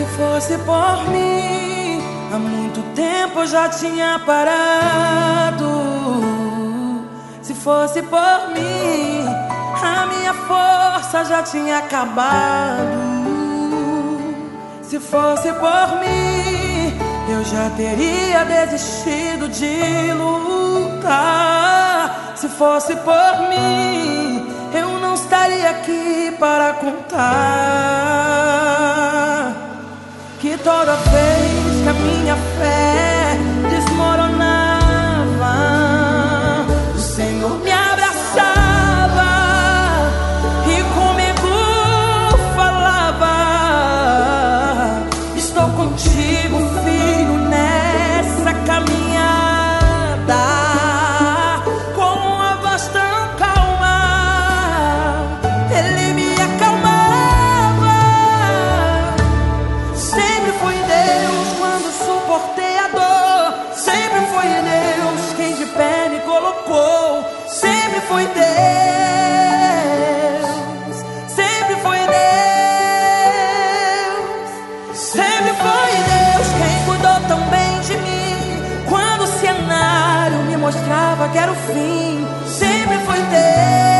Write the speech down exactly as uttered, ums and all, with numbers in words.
Se fosse por mim, há muito tempo eu já tinha parado. Se fosse por mim, a minha força já tinha acabado. Se fosse por mim, eu já teria desistido de lutar. Se fosse por mim, eu não estaria aqui para contar que toda vez que a minha fé desmoronava, o Senhor me abraçava e comigo falava: estou contigo, filho, nessa caminhada. Com uma voz tão calma, Ele me acalmava. Sempre foi Deus quando suportei a dor. Sempre foi Deus quem de pé me colocou. Sempre foi Deus, sempre foi Deus. Sempre foi Deus quem cuidou tão bem de mim quando o cenário me mostrava que era o fim. Sempre foi Deus.